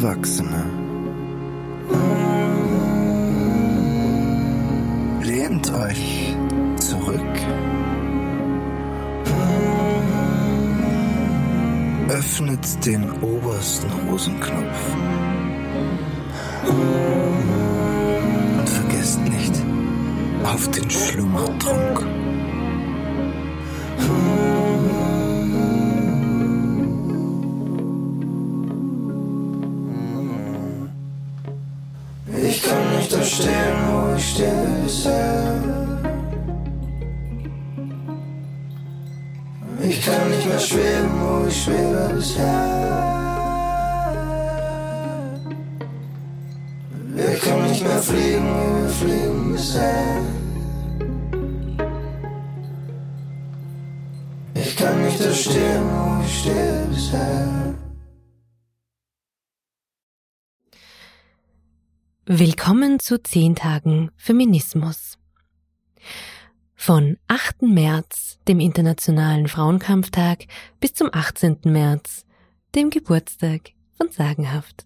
Erwachsene. Lehnt euch zurück. Öffnet den obersten Hosenknopf. Und vergesst nicht auf den Schlummertrunk. Ich kann nicht da stehen, wo ich stehe bisher. Ich kann nicht mehr schweben, wo ich schwebe bisher. Wir können nicht mehr fliegen, wie wir fliegen bisher. Ich kann nicht da stehen, wo ich stehe bisher. Willkommen zu 10 Tagen Feminismus. Von 8. März, dem Internationalen Frauenkampftag, bis zum 18. März, dem Geburtstag von Sagenhaft.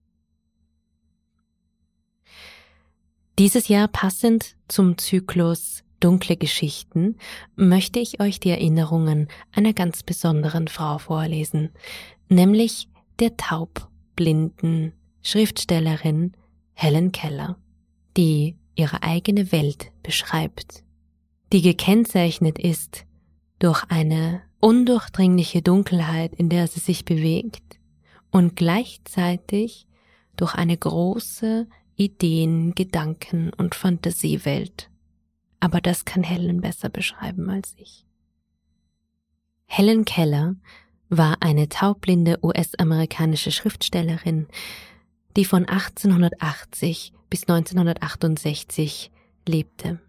Dieses Jahr passend zum Zyklus Dunkle Geschichten möchte ich euch die Erinnerungen einer ganz besonderen Frau vorlesen, nämlich der taubblinden Schriftstellerin Helen Keller, die ihre eigene Welt beschreibt, die gekennzeichnet ist durch eine undurchdringliche Dunkelheit, in der sie sich bewegt, und gleichzeitig durch eine große Ideen-, Gedanken- und Fantasiewelt. Aber das kann Helen besser beschreiben als ich. Helen Keller war eine taubblinde US-amerikanische Schriftstellerin, die von 1880 bis 1968 lebte.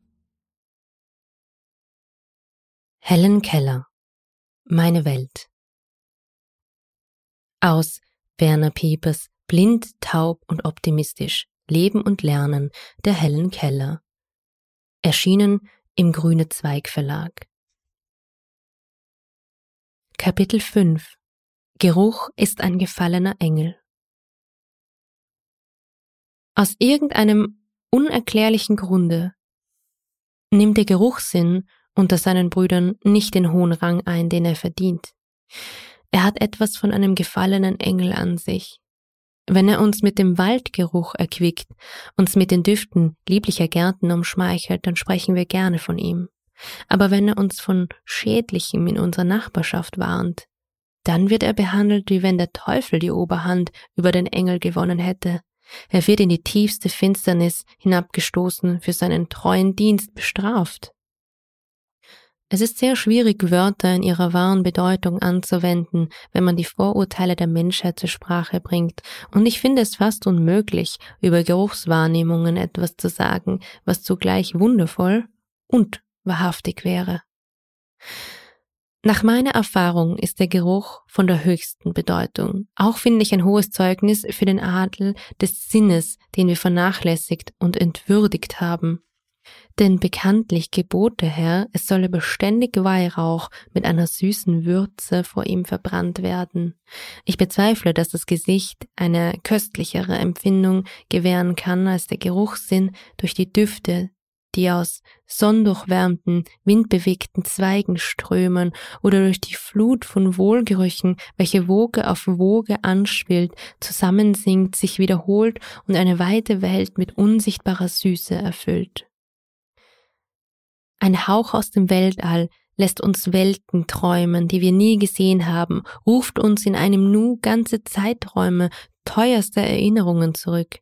Helen Keller, Meine Welt. Aus Werner Piepers Blind, taub und optimistisch. Leben und Lernen der Helen Keller. Erschienen im Grüne Zweig Verlag. Kapitel 5. Geruch ist ein gefallener Engel. Aus irgendeinem unerklärlichen Grunde nimmt der Geruchssinn unter seinen Brüdern nicht den hohen Rang ein, den er verdient. Er hat etwas von einem gefallenen Engel an sich. Wenn er uns mit dem Waldgeruch erquickt, uns mit den Düften lieblicher Gärten umschmeichelt, dann sprechen wir gerne von ihm. Aber wenn er uns von Schädlichem in unserer Nachbarschaft warnt, dann wird er behandelt, wie wenn der Teufel die Oberhand über den Engel gewonnen hätte. Er wird in die tiefste Finsternis hinabgestoßen, für seinen treuen Dienst bestraft. Es ist sehr schwierig, Wörter in ihrer wahren Bedeutung anzuwenden, wenn man die Vorurteile der Menschheit zur Sprache bringt, und ich finde es fast unmöglich, über Geruchswahrnehmungen etwas zu sagen, was zugleich wundervoll und wahrhaftig wäre. Nach meiner Erfahrung ist der Geruch von der höchsten Bedeutung. Auch finde ich ein hohes Zeugnis für den Adel des Sinnes, den wir vernachlässigt und entwürdigt haben. Denn bekanntlich gebot der Herr, es solle beständig Weihrauch mit einer süßen Würze vor ihm verbrannt werden. Ich bezweifle, dass das Gesicht eine köstlichere Empfindung gewähren kann als der Geruchssinn durch die Düfte, die aus sonndurchwärmten, windbewegten Zweigen strömen, oder durch die Flut von Wohlgerüchen, welche Woge auf Woge anschwillt, zusammensinkt, sich wiederholt und eine weite Welt mit unsichtbarer Süße erfüllt. Ein Hauch aus dem Weltall lässt uns Welten träumen, die wir nie gesehen haben, ruft uns in einem Nu ganze Zeiträume teuerster Erinnerungen zurück.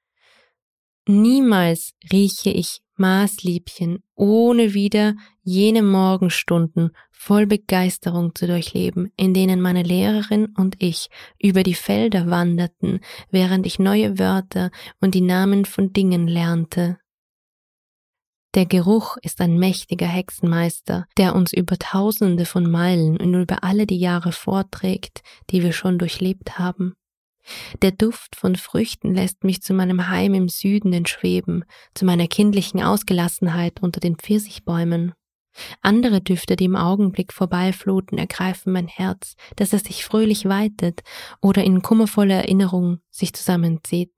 Niemals rieche ich Maßliebchen, ohne wieder jene Morgenstunden voll Begeisterung zu durchleben, in denen meine Lehrerin und ich über die Felder wanderten, während ich neue Wörter und die Namen von Dingen lernte. Der Geruch ist ein mächtiger Hexenmeister, der uns über Tausende von Meilen und über alle die Jahre vorträgt, die wir schon durchlebt haben. Der Duft von Früchten lässt mich zu meinem Heim im Süden entschweben, zu meiner kindlichen Ausgelassenheit unter den Pfirsichbäumen. Andere Düfte, die im Augenblick vorbeifluten, ergreifen mein Herz, dass es sich fröhlich weitet oder in kummervoller Erinnerung sich zusammenzieht.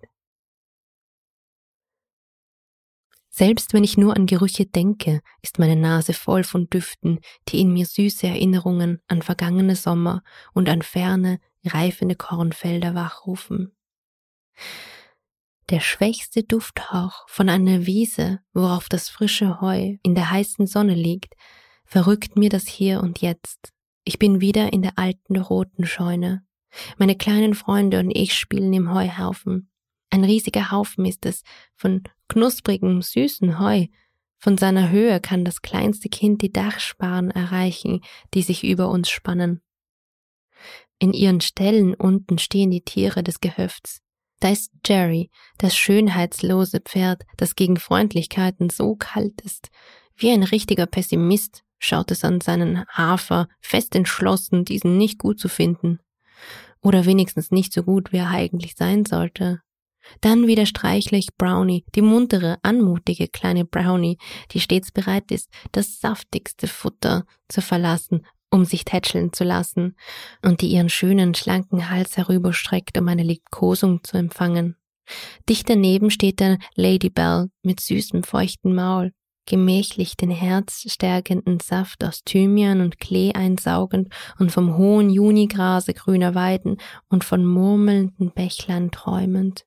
Selbst wenn ich nur an Gerüche denke, ist meine Nase voll von Düften, die in mir süße Erinnerungen an vergangene Sommer und an ferne, reifende Kornfelder wachrufen. Der schwächste Dufthauch von einer Wiese, worauf das frische Heu in der heißen Sonne liegt, verrückt mir das Hier und Jetzt. Ich bin wieder in der alten roten Scheune. Meine kleinen Freunde und ich spielen im Heuhaufen. Ein riesiger Haufen ist es, von knusprigem, süßen Heu. Von seiner Höhe kann das kleinste Kind die Dachsparren erreichen, die sich über uns spannen. In ihren Ställen unten stehen die Tiere des Gehöfts. Da ist Jerry, das schönheitslose Pferd, das gegen Freundlichkeiten so kalt ist. Wie ein richtiger Pessimist schaut es an seinen Hafer, fest entschlossen, diesen nicht gut zu finden. Oder wenigstens nicht so gut, wie er eigentlich sein sollte. Dann wieder streichle ich Brownie, die muntere, anmutige kleine Brownie, die stets bereit ist, das saftigste Futter zu verlassen, um sich tätscheln zu lassen, und die ihren schönen, schlanken Hals herüberstreckt, um eine Liebkosung zu empfangen. Dicht daneben steht der Ladybell mit süßem, feuchten Maul, gemächlich den herzstärkenden Saft aus Thymian und Klee einsaugend und vom hohen Junigrase grüner Weiden und von murmelnden Bächlein träumend.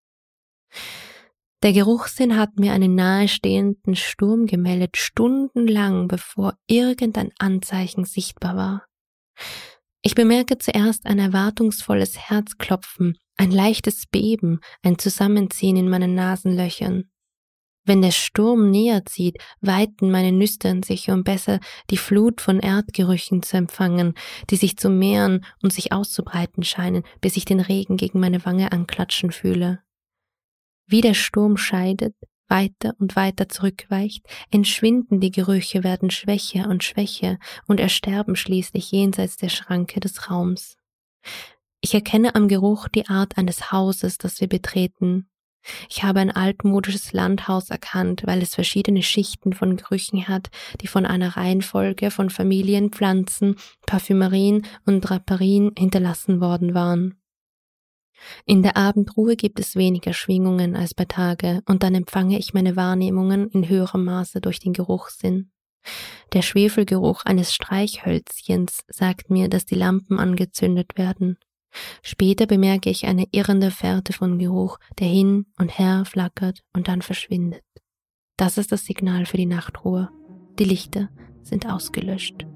Der Geruchssinn hat mir einen nahestehenden Sturm gemeldet, stundenlang, bevor irgendein Anzeichen sichtbar war. Ich bemerke zuerst ein erwartungsvolles Herzklopfen, ein leichtes Beben, ein Zusammenziehen in meinen Nasenlöchern. Wenn der Sturm näher zieht, weiten meine Nüstern sich, um besser die Flut von Erdgerüchen zu empfangen, die sich zu mehren und sich auszubreiten scheinen, bis ich den Regen gegen meine Wange anklatschen fühle. Wie der Sturm scheidet, weiter und weiter zurückweicht, entschwinden die Gerüche, werden schwächer und schwächer und ersterben schließlich jenseits der Schranke des Raums. Ich erkenne am Geruch die Art eines Hauses, das wir betreten. Ich habe ein altmodisches Landhaus erkannt, weil es verschiedene Schichten von Gerüchen hat, die von einer Reihenfolge von Familien, Pflanzen, Parfümerien und Draperien hinterlassen worden waren. In der Abendruhe gibt es weniger Schwingungen als bei Tage, und dann empfange ich meine Wahrnehmungen in höherem Maße durch den Geruchssinn. Der Schwefelgeruch eines Streichhölzchens sagt mir, dass die Lampen angezündet werden. Später bemerke ich eine irrende Fährte von Geruch, der hin und her flackert und dann verschwindet. Das ist das Signal für die Nachtruhe. Die Lichter sind ausgelöscht.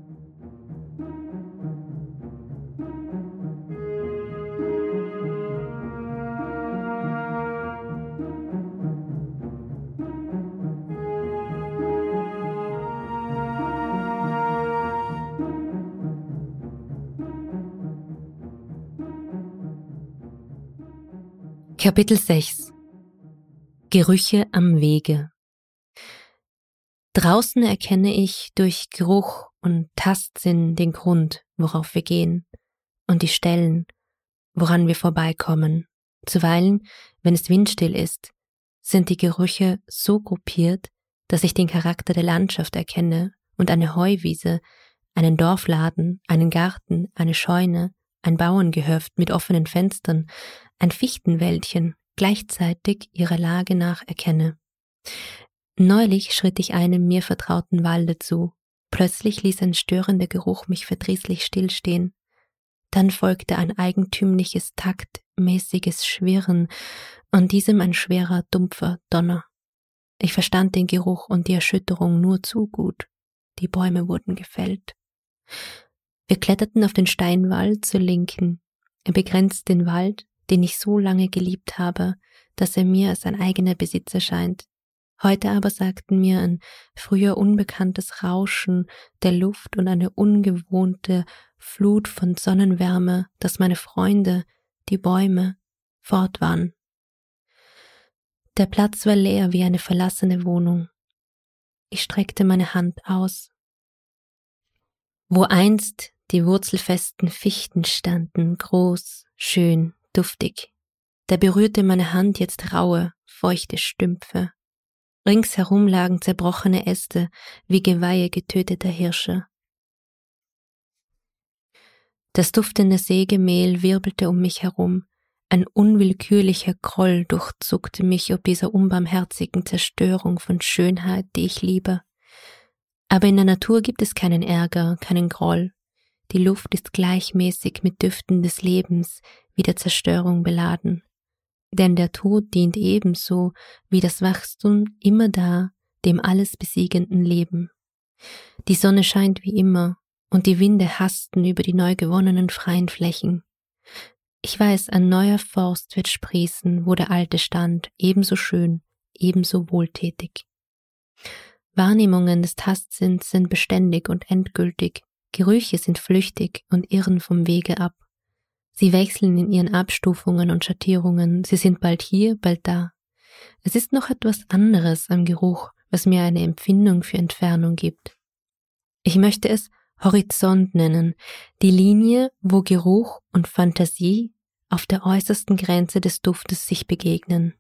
Kapitel 6 Gerüche am Wege. Draußen erkenne ich durch Geruch und Tastsinn den Grund, worauf wir gehen, und die Stellen, woran wir vorbeikommen. Zuweilen, wenn es windstill ist, sind die Gerüche so gruppiert, dass ich den Charakter der Landschaft erkenne und eine Heuwiese, einen Dorfladen, einen Garten, eine Scheune, ein Bauerngehöft mit offenen Fenstern, ein Fichtenwäldchen gleichzeitig ihrer Lage nach erkenne. Neulich schritt ich einem mir vertrauten Walde zu. Plötzlich ließ ein störender Geruch mich verdrießlich stillstehen. Dann folgte ein eigentümliches, taktmäßiges Schwirren und diesem ein schwerer, dumpfer Donner. Ich verstand den Geruch und die Erschütterung nur zu gut. Die Bäume wurden gefällt. Wir kletterten auf den Steinwall zur Linken. Er begrenzt den Wald, den ich so lange geliebt habe, dass er mir als ein eigener Besitz erscheint. Heute aber sagten mir ein früher unbekanntes Rauschen der Luft und eine ungewohnte Flut von Sonnenwärme, dass meine Freunde, die Bäume, fort waren. Der Platz war leer wie eine verlassene Wohnung. Ich streckte meine Hand aus. Wo einst die wurzelfesten Fichten standen, groß, schön, duftig, da berührte meine Hand jetzt raue, feuchte Stümpfe. Ringsherum lagen zerbrochene Äste wie Geweihe getöteter Hirsche. Das duftende Sägemehl wirbelte um mich herum. Ein unwillkürlicher Groll durchzuckte mich ob dieser unbarmherzigen Zerstörung von Schönheit, die ich liebe. Aber in der Natur gibt es keinen Ärger, keinen Groll. Die Luft ist gleichmäßig mit Düften des Lebens wie der Zerstörung beladen. Denn der Tod dient ebenso wie das Wachstum immer da, dem alles besiegenden Leben. Die Sonne scheint wie immer, und die Winde hasten über die neu gewonnenen freien Flächen. Ich weiß, ein neuer Forst wird sprießen, wo der alte stand, ebenso schön, ebenso wohltätig. Wahrnehmungen des Tastsinns sind beständig und endgültig, Gerüche sind flüchtig und irren vom Wege ab. Sie wechseln in ihren Abstufungen und Schattierungen, sie sind bald hier, bald da. Es ist noch etwas anderes am Geruch, was mir eine Empfindung für Entfernung gibt. Ich möchte es Horizont nennen, die Linie, wo Geruch und Fantasie auf der äußersten Grenze des Duftes sich begegnen.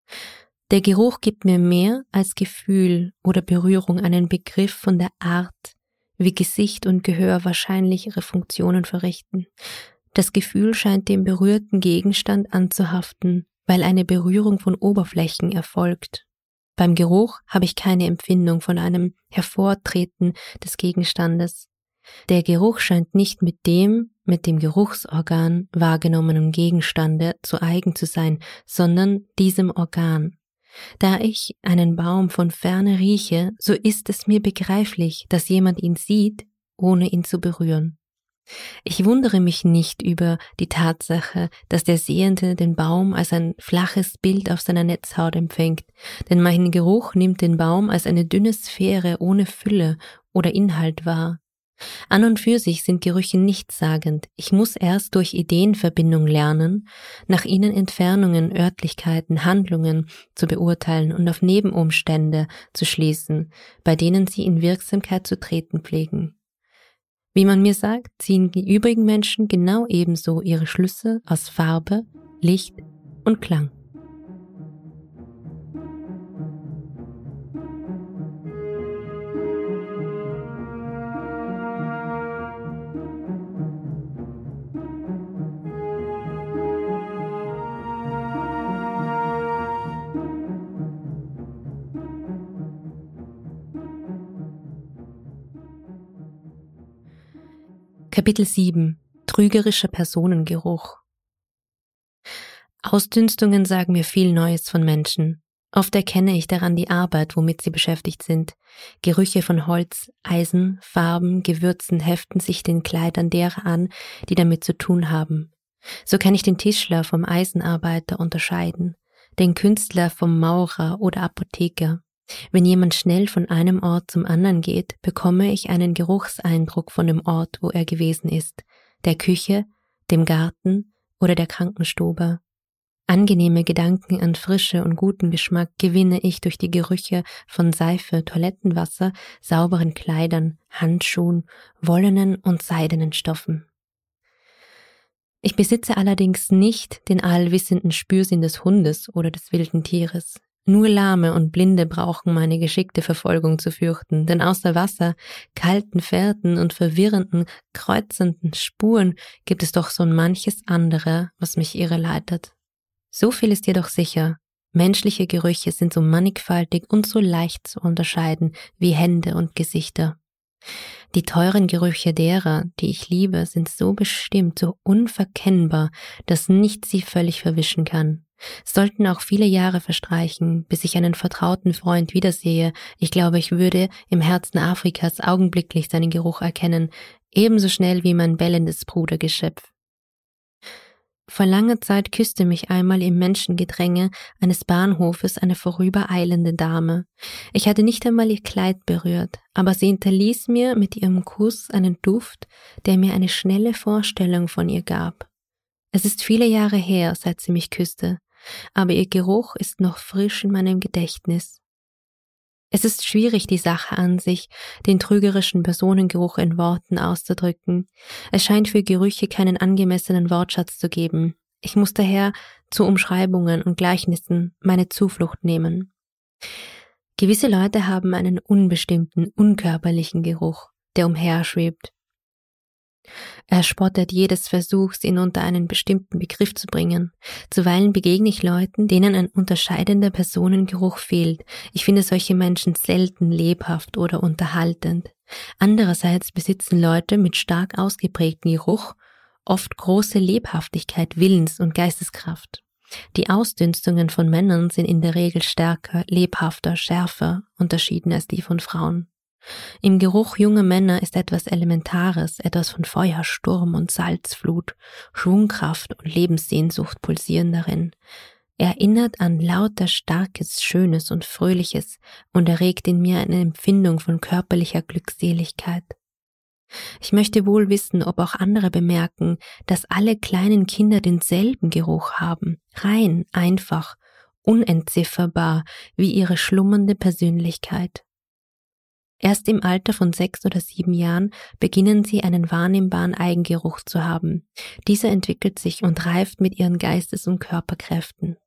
Der Geruch gibt mir mehr als Gefühl oder Berührung einen Begriff von der Art, wie Gesicht und Gehör wahrscheinlich ihre Funktionen verrichten. Das Gefühl scheint dem berührten Gegenstand anzuhaften, weil eine Berührung von Oberflächen erfolgt. Beim Geruch habe ich keine Empfindung von einem Hervortreten des Gegenstandes. Der Geruch scheint nicht mit dem Geruchsorgan wahrgenommenen Gegenstande zu eigen zu sein, sondern diesem Organ. Da ich einen Baum von ferne rieche, so ist es mir begreiflich, dass jemand ihn sieht, ohne ihn zu berühren. Ich wundere mich nicht über die Tatsache, dass der Sehende den Baum als ein flaches Bild auf seiner Netzhaut empfängt, denn mein Geruch nimmt den Baum als eine dünne Sphäre ohne Fülle oder Inhalt wahr. An und für sich sind Gerüche nichtssagend. Ich muss erst durch Ideenverbindung lernen, nach ihnen Entfernungen, Örtlichkeiten, Handlungen zu beurteilen und auf Nebenumstände zu schließen, bei denen sie in Wirksamkeit zu treten pflegen. Wie man mir sagt, ziehen die übrigen Menschen genau ebenso ihre Schlüsse aus Farbe, Licht und Klang. Kapitel 7 – Trügerischer Personengeruch. Ausdünstungen sagen mir viel Neues von Menschen. Oft erkenne ich daran die Arbeit, womit sie beschäftigt sind. Gerüche von Holz, Eisen, Farben, Gewürzen heften sich den Kleidern derer an, die damit zu tun haben. So kann ich den Tischler vom Eisenarbeiter unterscheiden, den Künstler vom Maurer oder Apotheker. Wenn jemand schnell von einem Ort zum anderen geht, bekomme ich einen Geruchseindruck von dem Ort, wo er gewesen ist, der Küche, dem Garten oder der Krankenstube. Angenehme Gedanken an Frische und guten Geschmack gewinne ich durch die Gerüche von Seife, Toilettenwasser, sauberen Kleidern, Handschuhen, wollenen und seidenen Stoffen. Ich besitze allerdings nicht den allwissenden Spürsinn des Hundes oder des wilden Tieres. Nur Lahme und Blinde brauchen meine geschickte Verfolgung zu fürchten, denn außer Wasser, kalten Fährten und verwirrenden, kreuzenden Spuren gibt es doch so manches andere, was mich irreleitet. So viel ist jedoch sicher, menschliche Gerüche sind so mannigfaltig und so leicht zu unterscheiden wie Hände und Gesichter. Die teuren Gerüche derer, die ich liebe, sind so bestimmt, so unverkennbar, dass nichts sie völlig verwischen kann. Es sollten auch viele Jahre verstreichen, bis ich einen vertrauten Freund wiedersehe. Ich glaube, ich würde im Herzen Afrikas augenblicklich seinen Geruch erkennen, ebenso schnell wie mein bellendes Brudergeschöpf. Vor langer Zeit küsste mich einmal im Menschengedränge eines Bahnhofes eine vorübereilende Dame. Ich hatte nicht einmal ihr Kleid berührt, aber sie hinterließ mir mit ihrem Kuss einen Duft, der mir eine schnelle Vorstellung von ihr gab. Es ist viele Jahre her, seit sie mich küsste, aber ihr Geruch ist noch frisch in meinem Gedächtnis. Es ist schwierig, die Sache an sich, den trügerischen Personengeruch in Worten auszudrücken. Es scheint für Gerüche keinen angemessenen Wortschatz zu geben. Ich muss daher zu Umschreibungen und Gleichnissen meine Zuflucht nehmen. Gewisse Leute haben einen unbestimmten, unkörperlichen Geruch, der umherschwebt. Er spottet jedes Versuchs, ihn unter einen bestimmten Begriff zu bringen. Zuweilen begegne ich Leuten, denen ein unterscheidender Personengeruch fehlt. Ich finde solche Menschen selten lebhaft oder unterhaltend. Andererseits besitzen Leute mit stark ausgeprägtem Geruch oft große Lebhaftigkeit, Willens- und Geisteskraft. Die Ausdünstungen von Männern sind in der Regel stärker, lebhafter, schärfer unterschieden als die von Frauen. Im Geruch junger Männer ist etwas Elementares, etwas von Feuer, Sturm und Salzflut, Schwungkraft und Lebenssehnsucht pulsieren darin. Er erinnert an lauter Starkes, Schönes und Fröhliches und erregt in mir eine Empfindung von körperlicher Glückseligkeit. Ich möchte wohl wissen, ob auch andere bemerken, dass alle kleinen Kinder denselben Geruch haben, rein, einfach, unentzifferbar wie ihre schlummernde Persönlichkeit. Erst im Alter von 6 oder 7 Jahren beginnen sie einen wahrnehmbaren Eigengeruch zu haben. Dieser entwickelt sich und reift mit ihren Geistes- und Körperkräften.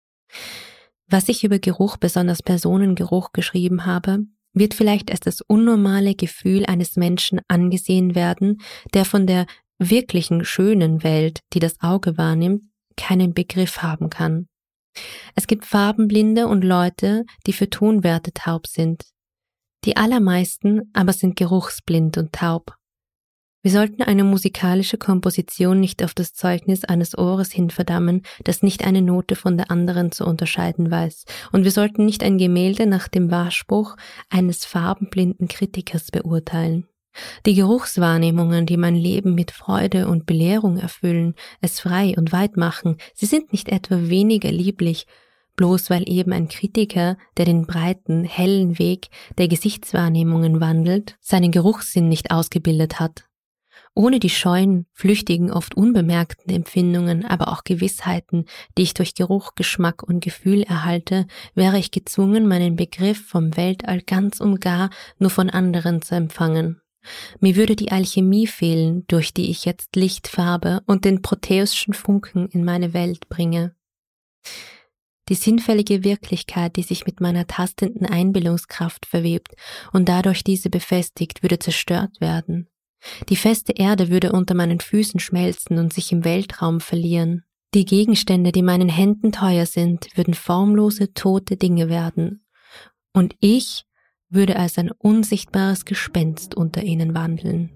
Was ich über Geruch, besonders Personengeruch, geschrieben habe, wird vielleicht als das unnormale Gefühl eines Menschen angesehen werden, der von der wirklichen schönen Welt, die das Auge wahrnimmt, keinen Begriff haben kann. Es gibt Farbenblinde und Leute, die für Tonwerte taub sind. Die allermeisten aber sind geruchsblind und taub. Wir sollten eine musikalische Komposition nicht auf das Zeugnis eines Ohres hin verdammen, das nicht eine Note von der anderen zu unterscheiden weiß. Und wir sollten nicht ein Gemälde nach dem Wahrspruch eines farbenblinden Kritikers beurteilen. Die Geruchswahrnehmungen, die mein Leben mit Freude und Belehrung erfüllen, es frei und weit machen, sie sind nicht etwa weniger lieblich, bloß weil eben ein Kritiker, der den breiten, hellen Weg der Gesichtswahrnehmungen wandelt, seinen Geruchssinn nicht ausgebildet hat. Ohne die scheuen, flüchtigen, oft unbemerkten Empfindungen, aber auch Gewissheiten, die ich durch Geruch, Geschmack und Gefühl erhalte, wäre ich gezwungen, meinen Begriff vom Weltall ganz und gar nur von anderen zu empfangen. Mir würde die Alchemie fehlen, durch die ich jetzt Licht, Farbe und den proteusschen Funken in meine Welt bringe. Die sinnfällige Wirklichkeit, die sich mit meiner tastenden Einbildungskraft verwebt und dadurch diese befestigt, würde zerstört werden. Die feste Erde würde unter meinen Füßen schmelzen und sich im Weltraum verlieren. Die Gegenstände, die meinen Händen teuer sind, würden formlose, tote Dinge werden. Und ich würde als ein unsichtbares Gespenst unter ihnen wandeln.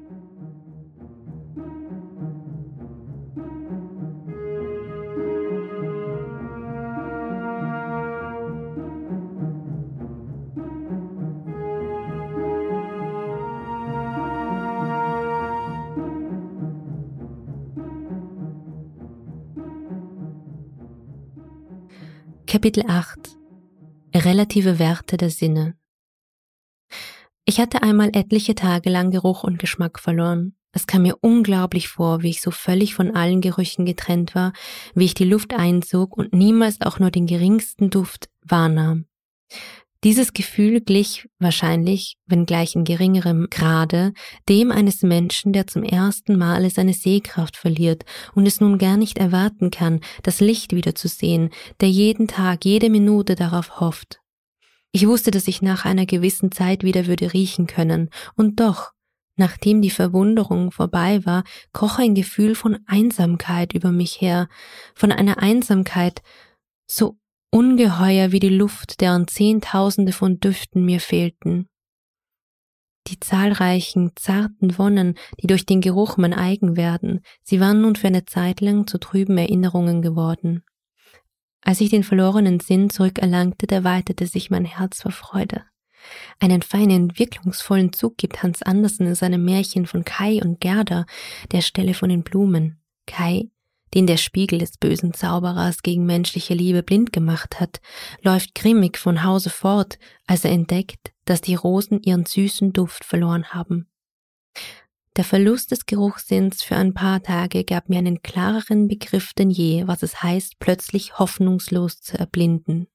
Kapitel 8 – Relative Werte der Sinne. Ich hatte einmal etliche Tage lang Geruch und Geschmack verloren. Es kam mir unglaublich vor, wie ich so völlig von allen Gerüchen getrennt war, wie ich die Luft einzog und niemals auch nur den geringsten Duft wahrnahm. Dieses Gefühl glich wahrscheinlich, wenngleich in geringerem Grade, dem eines Menschen, der zum ersten Male seine Sehkraft verliert und es nun gar nicht erwarten kann, das Licht wiederzusehen, der jeden Tag, jede Minute darauf hofft. Ich wusste, dass ich nach einer gewissen Zeit wieder würde riechen können, und doch, nachdem die Verwunderung vorbei war, kroch ein Gefühl von Einsamkeit über mich her, von einer Einsamkeit so ungeheuer wie die Luft, deren Zehntausende von Düften mir fehlten. Die zahlreichen, zarten Wonnen, die durch den Geruch mein eigen werden, sie waren nun für eine Zeit lang zu trüben Erinnerungen geworden. Als ich den verlorenen Sinn zurückerlangte, da weitete sich mein Herz vor Freude. Einen feinen, wirkungsvollen Zug gibt Hans Andersen in seinem Märchen von Kai und Gerda, der Stelle von den Blumen. Kai, den der Spiegel des bösen Zauberers gegen menschliche Liebe blind gemacht hat, läuft grimmig von Hause fort, als er entdeckt, dass die Rosen ihren süßen Duft verloren haben. Der Verlust des Geruchssinns für ein paar Tage gab mir einen klareren Begriff denn je, was es heißt, plötzlich hoffnungslos zu erblinden.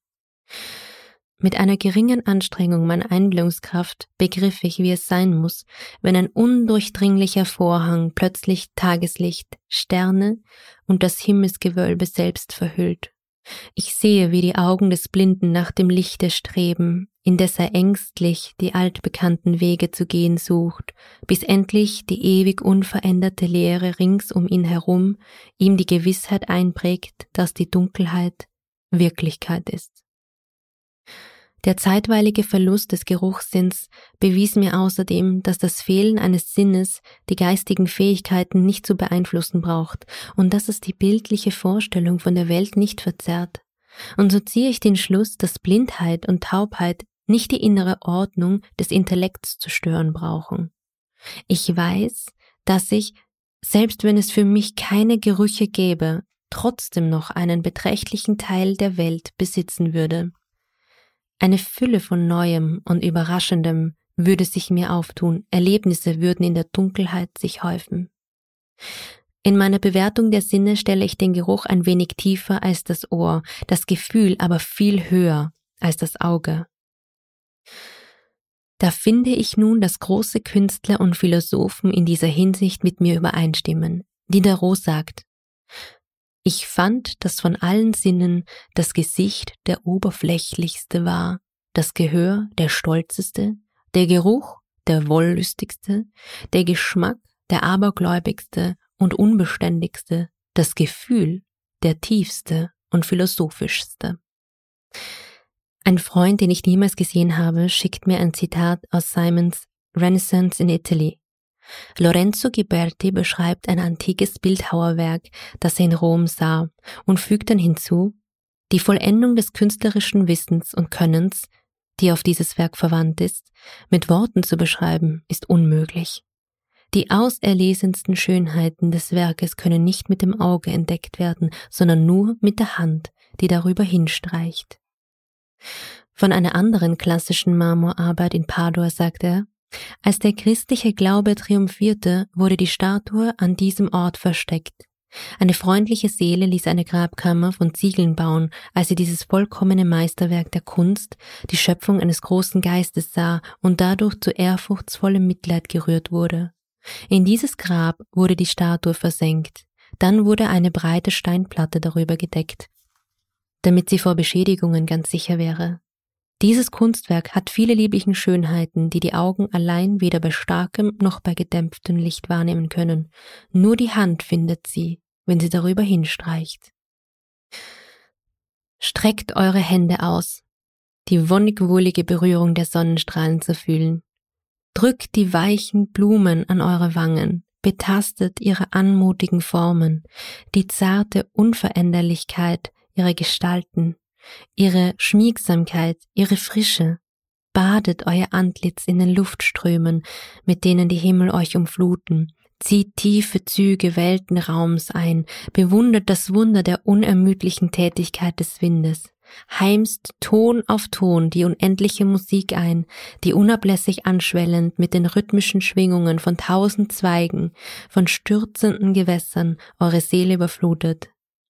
Mit einer geringen Anstrengung meiner Einbildungskraft begriff ich, wie es sein muss, wenn ein undurchdringlicher Vorhang plötzlich Tageslicht, Sterne und das Himmelsgewölbe selbst verhüllt. Ich sehe, wie die Augen des Blinden nach dem Lichte streben, indes er ängstlich die altbekannten Wege zu gehen sucht, bis endlich die ewig unveränderte Leere rings um ihn herum ihm die Gewissheit einprägt, dass die Dunkelheit Wirklichkeit ist. Der zeitweilige Verlust des Geruchssinns bewies mir außerdem, dass das Fehlen eines Sinnes die geistigen Fähigkeiten nicht zu beeinflussen braucht und dass es die bildliche Vorstellung von der Welt nicht verzerrt. Und so ziehe ich den Schluss, dass Blindheit und Taubheit nicht die innere Ordnung des Intellekts zu stören brauchen. Ich weiß, dass ich, selbst wenn es für mich keine Gerüche gäbe, trotzdem noch einen beträchtlichen Teil der Welt besitzen würde. Eine Fülle von Neuem und Überraschendem würde sich mir auftun, Erlebnisse würden in der Dunkelheit sich häufen. In meiner Bewertung der Sinne stelle ich den Geruch ein wenig tiefer als das Ohr, das Gefühl aber viel höher als das Auge. Da finde ich nun, dass große Künstler und Philosophen in dieser Hinsicht mit mir übereinstimmen. Diderot sagt: Ich fand, dass von allen Sinnen das Gesicht der oberflächlichste war, das Gehör der stolzeste, der Geruch der wollüstigste, der Geschmack der abergläubigste und unbeständigste, das Gefühl der tiefste und philosophischste. Ein Freund, den ich niemals gesehen habe, schickt mir ein Zitat aus Simons Renaissance in Italy. Lorenzo Ghiberti beschreibt ein antikes Bildhauerwerk, das er in Rom sah, und fügt dann hinzu: Die Vollendung des künstlerischen Wissens und Könnens, die auf dieses Werk verwandt ist, mit Worten zu beschreiben, ist unmöglich. Die auserlesensten Schönheiten des Werkes können nicht mit dem Auge entdeckt werden, sondern nur mit der Hand, die darüber hinstreicht. Von einer anderen klassischen Marmorarbeit in Padua sagt er: Als der christliche Glaube triumphierte, wurde die Statue an diesem Ort versteckt. Eine freundliche Seele ließ eine Grabkammer von Ziegeln bauen, als sie dieses vollkommene Meisterwerk der Kunst, die Schöpfung eines großen Geistes sah und dadurch zu ehrfurchtsvollem Mitleid gerührt wurde. In dieses Grab wurde die Statue versenkt, dann wurde eine breite Steinplatte darüber gedeckt, damit sie vor Beschädigungen ganz sicher wäre. Dieses Kunstwerk hat viele lieblichen Schönheiten, die die Augen allein weder bei starkem noch bei gedämpftem Licht wahrnehmen können. Nur die Hand findet sie, wenn sie darüber hinstreicht. Streckt eure Hände aus, die wonnig-wohlige Berührung der Sonnenstrahlen zu fühlen. Drückt die weichen Blumen an eure Wangen, betastet ihre anmutigen Formen, die zarte Unveränderlichkeit ihrer Gestalten, ihre Schmiegsamkeit, ihre Frische. Badet euer Antlitz in den Luftströmen, mit denen die Himmel euch umfluten. Zieht tiefe Züge Weltenraums ein, bewundert das Wunder der unermüdlichen Tätigkeit des Windes. Heimst Ton auf Ton die unendliche Musik ein, die unablässig anschwellend mit den rhythmischen Schwingungen von 1000 Zweigen, von stürzenden Gewässern eure Seele überflutet.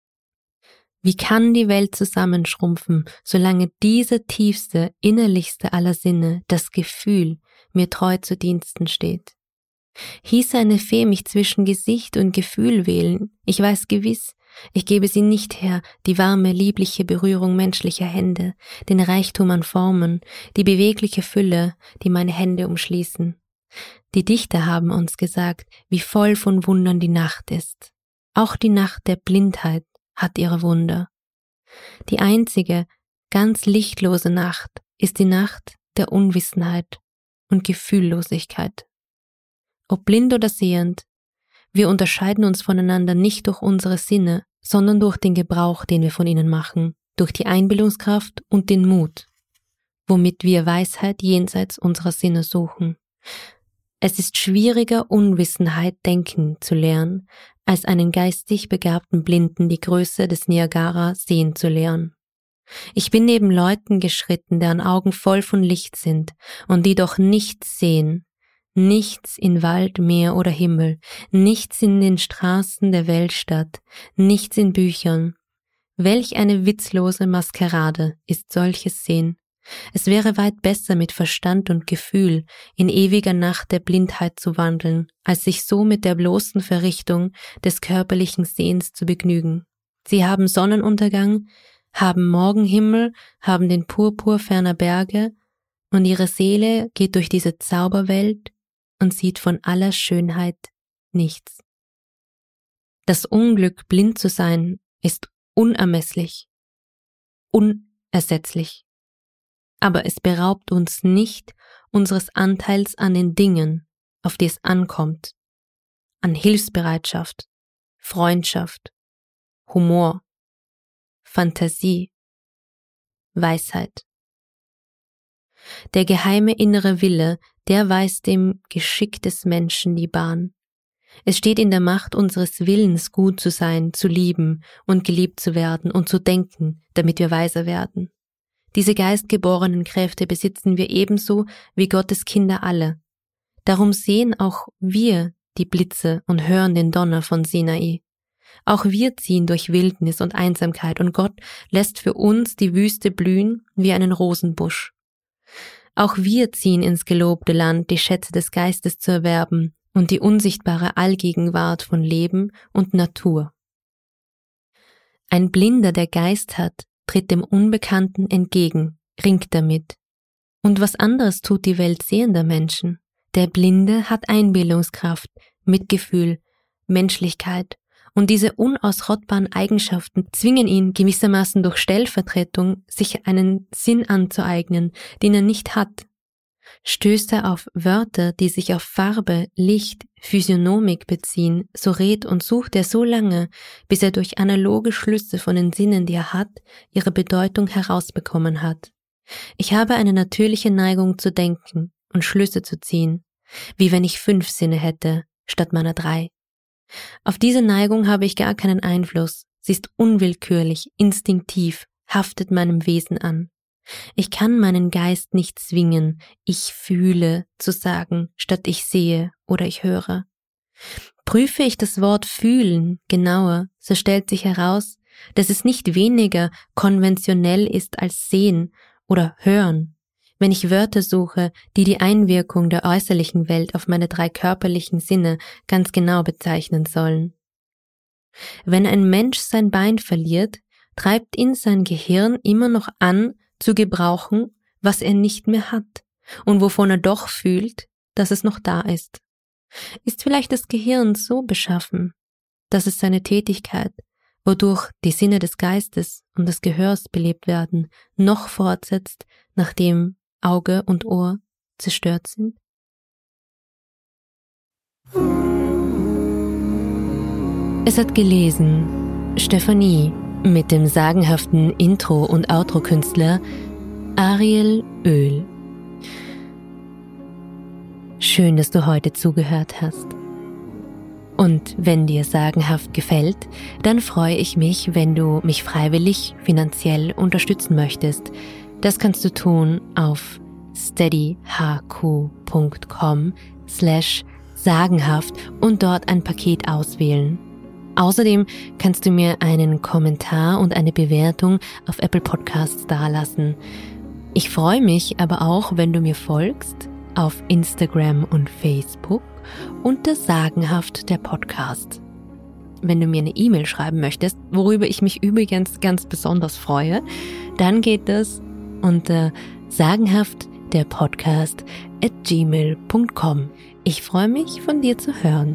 Wie kann die Welt zusammenschrumpfen, solange dieser tiefste, innerlichste aller Sinne, das Gefühl, mir treu zu Diensten steht? Hieße eine Fee mich zwischen Gesicht und Gefühl wählen, ich weiß gewiss, ich gebe sie nicht her, die warme, liebliche Berührung menschlicher Hände, den Reichtum an Formen, die bewegliche Fülle, die meine Hände umschließen. Die Dichter haben uns gesagt, wie voll von Wundern die Nacht ist. Auch die Nacht der Blindheit hat ihre Wunder. Die einzige, ganz lichtlose Nacht ist die Nacht der Unwissenheit und Gefühllosigkeit. Ob blind oder sehend, wir unterscheiden uns voneinander nicht durch unsere Sinne, sondern durch den Gebrauch, den wir von ihnen machen, durch die Einbildungskraft und den Mut, womit wir Weisheit jenseits unserer Sinne suchen. Es ist schwieriger, Unwissenheit denken zu lernen, als einen geistig begabten Blinden die Größe des Niagara sehen zu lernen. Ich bin neben Leuten geschritten, deren Augen voll von Licht sind und die doch nichts sehen, nichts in Wald, Meer oder Himmel, nichts in den Straßen der Weltstadt, nichts in Büchern. Welch eine witzlose Maskerade ist solches Sehen. Es wäre weit besser, mit Verstand und Gefühl in ewiger Nacht der Blindheit zu wandeln, als sich so mit der bloßen Verrichtung des körperlichen Sehens zu begnügen. Sie haben Sonnenuntergang, haben Morgenhimmel, haben den Purpur ferner Berge, und ihre Seele geht durch diese Zauberwelt und sieht von aller Schönheit nichts. Das Unglück, blind zu sein, ist unermesslich, unersetzlich. Aber es beraubt uns nicht unseres Anteils an den Dingen, auf die es ankommt, an Hilfsbereitschaft, Freundschaft, Humor, Fantasie, Weisheit. Der geheime innere Wille, der weist dem Geschick des Menschen die Bahn. Es steht in der Macht unseres Willens, gut zu sein, zu lieben und geliebt zu werden und zu denken, damit wir weiser werden. Diese geistgeborenen Kräfte besitzen wir ebenso wie Gottes Kinder alle. Darum sehen auch wir die Blitze und hören den Donner von Sinai. Auch wir ziehen durch Wildnis und Einsamkeit, und Gott lässt für uns die Wüste blühen wie einen Rosenbusch. Auch wir ziehen ins gelobte Land, die Schätze des Geistes zu erwerben und die unsichtbare Allgegenwart von Leben und Natur. Ein Blinder, der Geist hat, tritt dem Unbekannten entgegen, ringt damit. Und was anderes tut die Welt sehender Menschen. Der Blinde hat Einbildungskraft, Mitgefühl, Menschlichkeit, und diese unausrottbaren Eigenschaften zwingen ihn gewissermaßen durch Stellvertretung, sich einen Sinn anzueignen, den er nicht hat. Stößt er auf Wörter, die sich auf Farbe, Licht, Physiognomik beziehen, so rät und sucht er so lange, bis er durch analoge Schlüsse von den Sinnen, die er hat, ihre Bedeutung herausbekommen hat. Ich habe eine natürliche Neigung zu denken und Schlüsse zu ziehen, wie wenn ich 5 Sinne hätte, statt meiner 3. Auf diese Neigung habe ich gar keinen Einfluss. Sie ist unwillkürlich, instinktiv, haftet meinem Wesen an. Ich kann meinen Geist nicht zwingen, ich fühle zu sagen, statt ich sehe oder ich höre. Prüfe ich das Wort fühlen genauer, so stellt sich heraus, dass es nicht weniger konventionell ist als sehen oder hören. Wenn ich Wörter suche, die die Einwirkung der äußerlichen Welt auf meine 3 körperlichen Sinne ganz genau bezeichnen sollen. Wenn ein Mensch sein Bein verliert, treibt ihn sein Gehirn immer noch an, zu gebrauchen, was er nicht mehr hat und wovon er doch fühlt, dass es noch da ist. Ist vielleicht das Gehirn so beschaffen, dass es seine Tätigkeit, wodurch die Sinne des Geistes und des Gehörs belebt werden, noch fortsetzt, nachdem Auge und Ohr zerstört sind? Es hat gelesen Stefanie mit dem sagenhaften Intro- und Outro-Künstler Ariel Öl. Schön, dass du heute zugehört hast. Und wenn dir sagenhaft gefällt, dann freue ich mich, wenn du mich freiwillig finanziell unterstützen möchtest. Das kannst du tun auf steadyhq.com/sagenhaft und dort ein Paket auswählen. Außerdem kannst du mir einen Kommentar und eine Bewertung auf Apple Podcasts dalassen. Ich freue mich aber auch, wenn du mir folgst auf Instagram und Facebook unter Sagenhaft der Podcast. Wenn du mir eine E-Mail schreiben möchtest, worüber ich mich übrigens ganz besonders freue, dann geht das unter sagenhaftderpodcast@gmail.com. Ich freue mich, von dir zu hören.